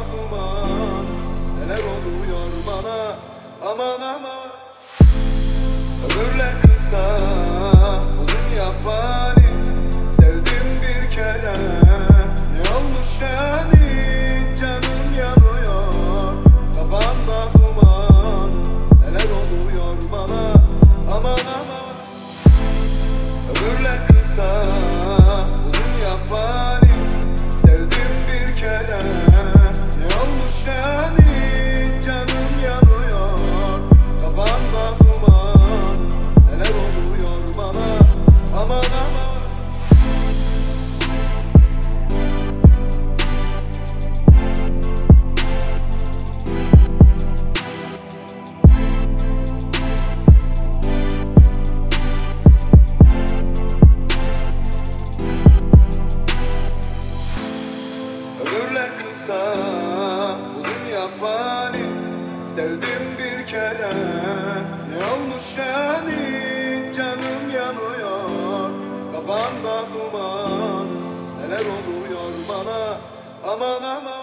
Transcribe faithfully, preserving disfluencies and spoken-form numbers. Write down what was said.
duman, neler oluyor bana, aman aman. Ömürler kısa, bu dünya fani, sevdim bir kere, ne olmuş yani, canım yanıyor, kafamda duman, neler oluyor bana, aman aman. Ömürler kısa, bu dünya fani, sevdim bir kere, ne olmuş yani, canım yanıyor, kafamda duman, neler oluyor bana, aman aman. Ömürler kısa, bu dünya fani, sevdim bir kere, ne olmuş yani, canım yanıyor, kafamda duman, neler oluyor bana, aman aman.